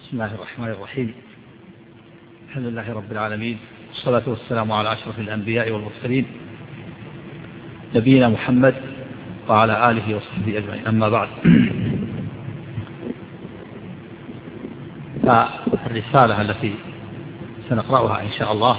بسم الله الرحمن الرحيم. الحمد لله رب العالمين، والصلاة والسلام على أشرف الأنبياء والمرسلين نبينا محمد وعلى آله وصحبه أجمعين. أما بعد، فالرسالة التي سنقرأها إن شاء الله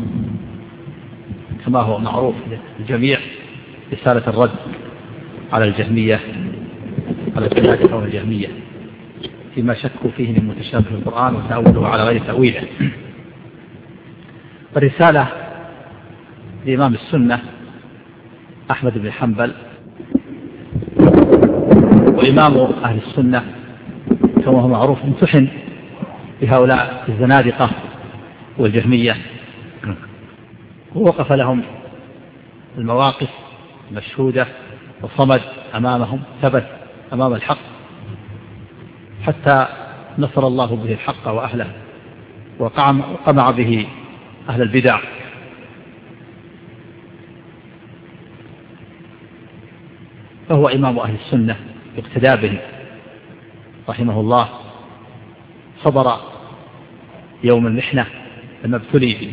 كما هو معروف للجميع رسالة الرد على الجهمية، على الزنادقة والجهمية فيما شكوا فيه من متشابه القرآن وتأوله على غير تأويله. الرسالة لإمام السنة أحمد بن حنبل، وإمام أهل السنة كما هو معروف امتحن بهؤلاء الزنادقة والجهمية، ووقف لهم المواقف المشهودة وصمد أمامهم، ثبت أمام الحق حتى نصر الله به الحق وأهله وقمع به أهل البدع. فهو إمام أهل السنة يقتدى به رحمه الله. صبر يوم المحنة لما ابتلي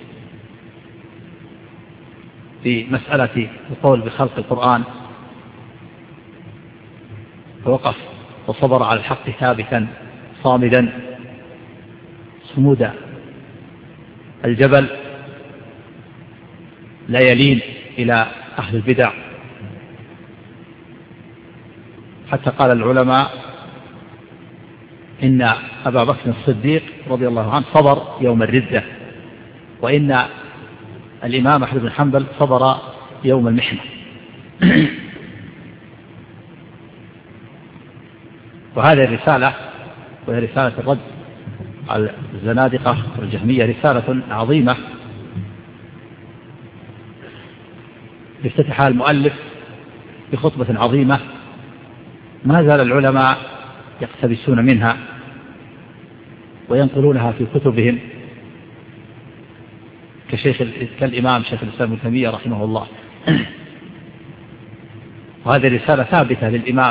في مسألة القول بخلق القرآن، فوقف وصبر على الحق ثابتا صامدا صمود الجبل، لا يلين إلى أهل البدع. حتى قال العلماء إن أبا بكر الصديق رضي الله عنه صبر يوم الردة، وإن الإمام أحمد بن حنبل صبر يوم المحنة. وهذه الرسالة، وهي رسالة الرد على الزنادقة والجهمية، رسالة عظيمة افتتحها المؤلف بخطبة عظيمة ما زال العلماء يقتبسون منها وينقلونها في كتبهم، كالإمام شيخ الإسلام ابن تيمية رحمه الله. وهذه الرسالة ثابتة للإمام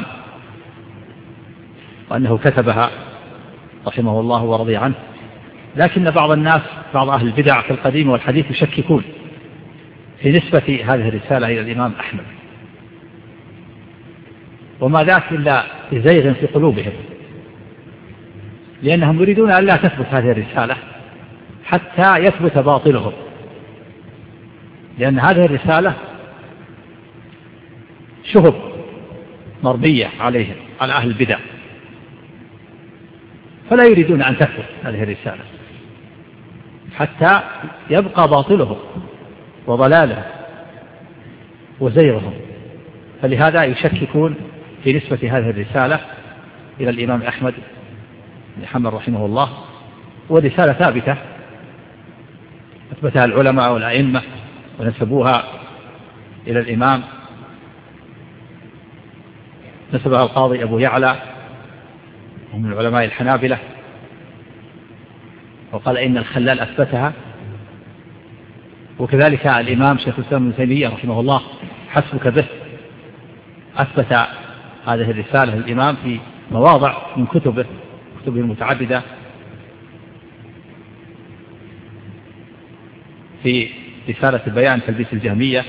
وأنه كتبها رحمه الله ورضي عنه، لكن بعض الناس، بعض أهل البدع في القديم والحديث يشككون في نسبة هذه الرسالة إلى الإمام أحمد، وما ذاك إلا زيغ في قلوبهم، لأنهم يريدون أن لا تثبت هذه الرسالة حتى يثبت باطلهم، لأن هذه الرسالة شهب مربية عليهم، على أهل البدع، فلا يريدون أن تثبت هذه الرسالة حتى يبقى باطلهم وضلالهم وزيغهم، فلهذا يشككون في نسبة هذه الرسالة إلى الإمام أحمد بن حنبل رحمه الله. ورسالة ثابتة أثبتها العلماء والأئمة ونسبوها إلى الإمام، نسبها القاضي أبو يعلى ومن علماء الحنابلة، وقال إن الخلال أثبتها، وكذلك الإمام شيخ الإسلام ابن تيمية رحمه الله حسبك به أثبت هذه الرسالة للإمام في مواضع من كتبه المتعددة، في رسالة البيان تلبيس الجهمية،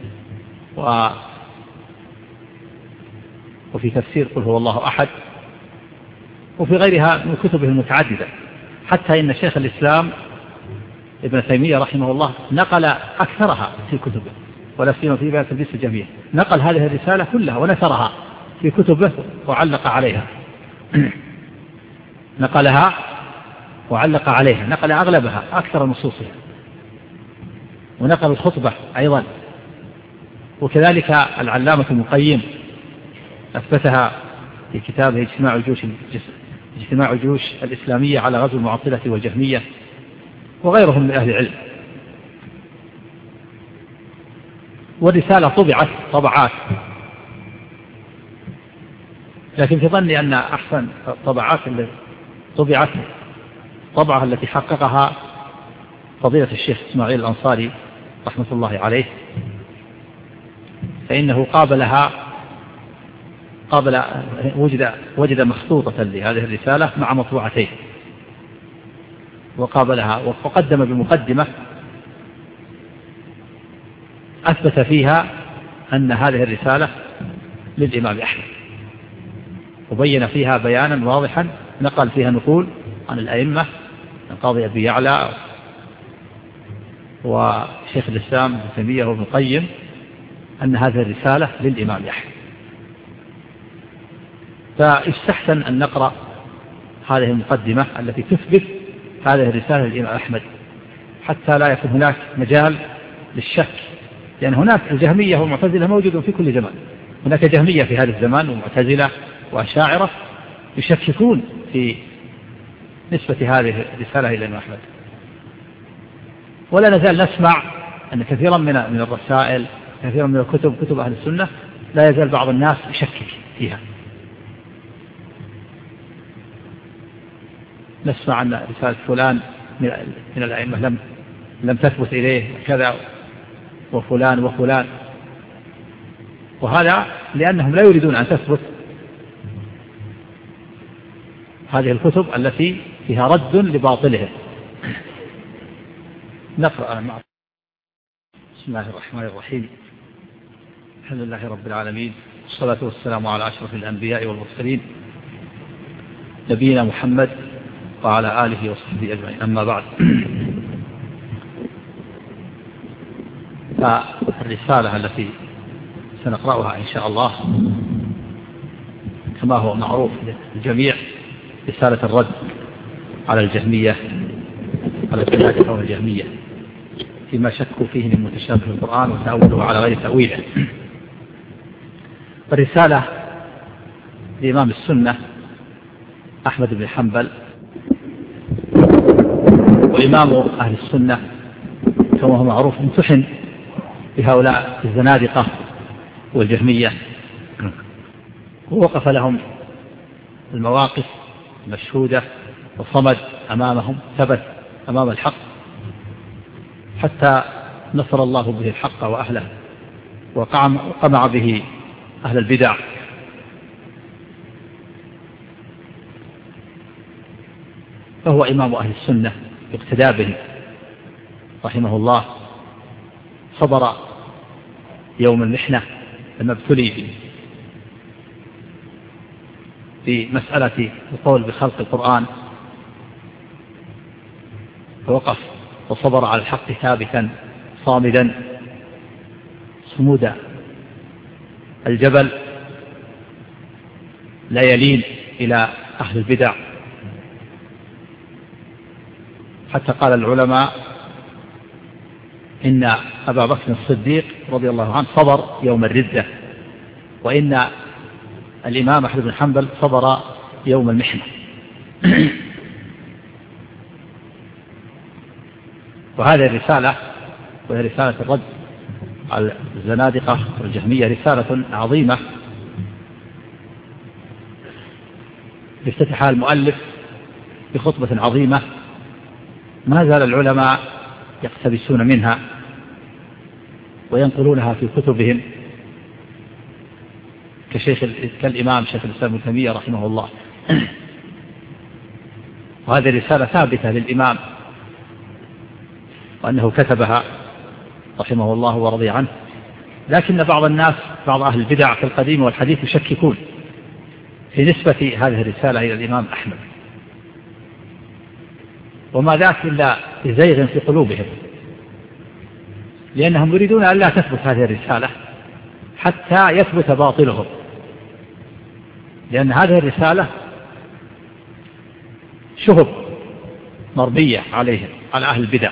وفي تفسير قل هو الله أحد، وفي غيرها من كتبه المتعددة، حتى إن شيخ الإسلام ابن تيمية رحمه الله نقل أكثرها في كتبه، ولا سيما في بيان تلبيس الجهمية، نقل هذه الرسالة كلها ونثرها في كتبه وعلق عليها. نقلها وعلق عليها، نقل أغلبها أكثر نصوصها، ونقل الخطبة أيضا. وكذلك العلامة ابن القيم أثبتها في كتابه اجتماع الجيوش الإسلامية على غزو المعطلة والجهمية، وغيرهم من أهل العلم. والرسالة طبعت طبعات، لكن في ظني أن أحسن الطبعات اللي طبعت طبعها التي حققها فضيلة الشيخ إسماعيل الأنصاري رحمة الله عليه، فإنه وجد مخطوطة لهذه الرسالة مع مطبوعتين، وقابلها وقدم بمقدمة أثبت فيها أن هذه الرسالة للإمام أحمد، وبين فيها بيانا واضحا، نقل فيها نقول عن الأئمة القاضي أبي يعلى وشيخ الإسلام ابن تيمية وابن القيم أن هذه الرسالة للإمام أحمد. فاستحسن أن نقرأ هذه المقدمة التي تثبت هذه الرسالة للإمام أحمد حتى لا يكون هناك مجال للشك، لأن هناك الجهمية والمعتزلة موجودون في كل زمان، هناك جهمية في هذا الزمان ومعتزلة وأشاعرة يشككون في نسبة هذه الرسالة إلى الإمام أحمد. ولا نزال نسمع أن كثيرا من الرسائل، كثيرا من الكتب، كتب أهل السنة، لا يزال بعض الناس يشكك فيها. نسمع أن رسالة فلان من الأئمة لم تثبت إليه كذا، وفلان وفلان، وهذا لأنهم لا يريدون أن تثبت هذه الكتب التي فيها رد لباطلهم. نقرأ مع بسم الله الرحمن الرحيم. الحمد لله رب العالمين، والصلاة والسلام على أشرف الأنبياء والمرسلين نبينا محمد وعلى آله وصحبه أجمعين. أما بعد، فالرسالة التي سنقرأها إن شاء الله كما هو معروف للجميع رسالة الرد على الجهمية، على الزنادقة والجهمية فيما شكوا فيه من متشابه القرآن وتأوله على غير تأويله. الرسالة لإمام السنة أحمد بن حنبل، وإمام أهل السنة كما هو معروف امتحن بهؤلاء الزنادقة والجهمية، ووقف لهم المواقف المشهودة وصمد أمامهم، ثبت أمام الحق حتى نصر الله به الحق وأهله، وقمع به أهل البدع. فهو إمام أهل السنة يقتدى به رحمه الله. صبر يوم المحنة لما ابتلي في مسألة القول بخلق القرآن، فوقف وصبر على الحق ثابتا صامدا صمود الجبل، لا يلين إلى أهل البدع، حتى قال العلماء إن أبا بكر الصديق رضي الله عنه صبر يوم الردة، وإن الإمام أحمد بن حنبل صبر يوم المحنة. وهذه الرسالة، وهي رسالة الرد على الزنادقة والجهمية، رسالة عظيمة افتتحها المؤلف بخطبة عظيمة ما زال العلماء يقتبسون منها وينقلونها في كتبهم، كالإمام شيخ الإسلام ابن تيمية رحمه الله. وهذه الرسالة ثابتة للإمام وأنه كتبها رحمه الله ورضي عنه، لكن بعض الناس، بعض أهل البدع في القديم والحديث يشككون في نسبة هذه الرسالة إلى الإمام أحمد، وما ذاك إلا زيغ في قلوبهم، لأنهم يريدون أن لا تثبت هذه الرسالة حتى يثبت باطلهم، لأن هذه الرسالة شهب مربية عليهم، على أهل البدع،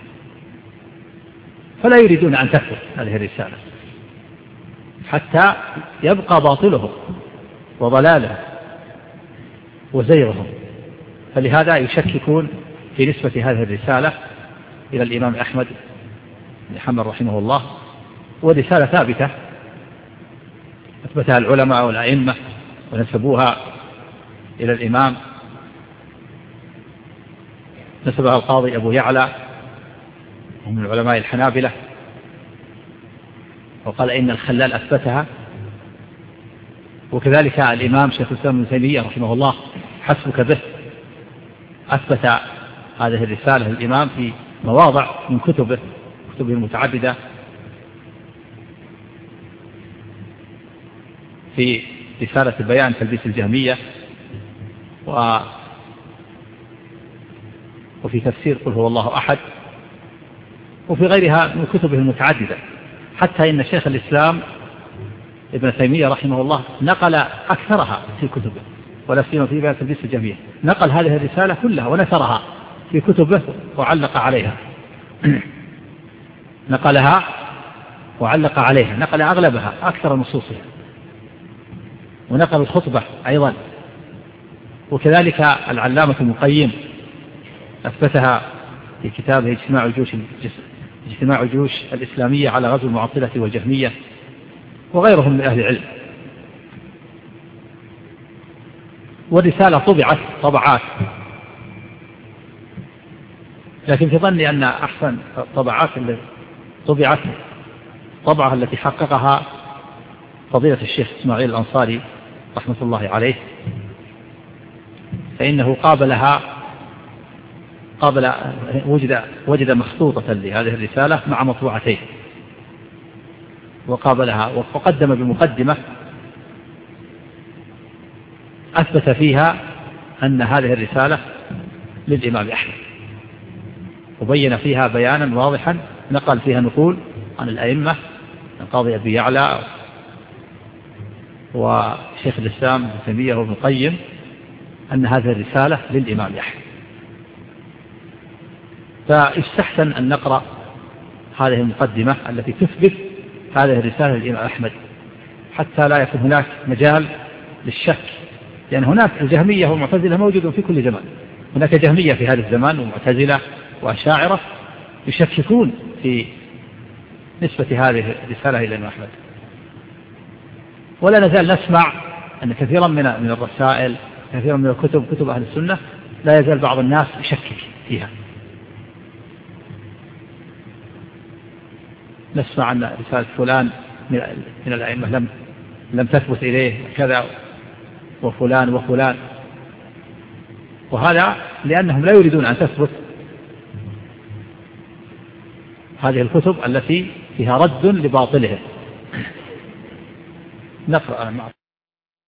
فلا يريدون أن تثبت هذه الرسالة حتى يبقى باطلهم وضلالهم وزيغهم، فلهذا يشككون في نسبة هذه الرسالة إلى الإمام أحمد بن حنبل رحمه الله. ورسالة ثابتة أثبتها العلماء والأئمة ونسبوها إلى الإمام، نسبها القاضي أبو يعلى ومن علماء الحنابلة، وقال إن الخلال أثبتها، وكذلك الإمام شيخ الإسلام ابن تيمية رحمه الله حسبك به أثبت هذه الرسالة للإمام في مواضع من كتبه المتعددة، في رسالة بيان تلبيس الجهمية، وفي تفسير قل هو الله أحد، وفي غيرها من كتبه المتعددة. حتى إن شيخ الإسلام ابن تيمية رحمه الله نقل أكثرها في كتبه، ولا سيما في بيان تلبيس الجهمية، نقل هذه الرسالة كلها ونثرها في كتبه وعلق عليها. نقلها وعلق عليها، نقل أغلبها أكثر نصوصها، ونقل الخطبة أيضا. وكذلك العلامة ابن القيم أثبتها في كتابه اجتماع الجيوش الإسلامية على غزو المعطلة والجهمية، وغيرهم من أهل العلم. والرسالة طبعت طبعات، لكن في ظني أن أحسن الطبعات التي طبعت طبعها التي حققها فضيلة الشيخ إسماعيل الأنصاري رحمة الله عليه، فإنه وجد مخطوطة لهذه الرسالة مع مطبوعتين، وقابلها وقدم بمقدمة أثبت فيها أن هذه الرسالة للإمام أحمد، وبين فيها بيانا واضحا، نقل فيها نقول عن الأئمة القاضي أبي يعلى وشيخ الإسلام ابن تيمية وابن القيم أن هذه الرسالة للإمام أحمد. فاستحسن أن نقرأ هذه المقدمة التي تثبت هذه الرسالة للإمام أحمد، حتى لا يكون هناك مجال للشك، لأن هناك الجهمية والمعتزلة موجودون في كل زمان. هناك جهمية في هذا الزمان ومعتزلة وأشاعرة يشككون في نسبة هذه الرسالة إلى الإمام أحمد. ولا نزال نسمع أن كثيرا من الرسائل، كثيرا من الكتب، كتب أهل السنة، لا يزال بعض الناس يشكك فيها. نسمع أن رسالة فلان من الأئمة لم تثبت إليه كذا، وفلان وفلان، وهذا لأنهم لا يريدون أن تثبت هذه الكتب التي فيها رد لباطلهم. نقرأ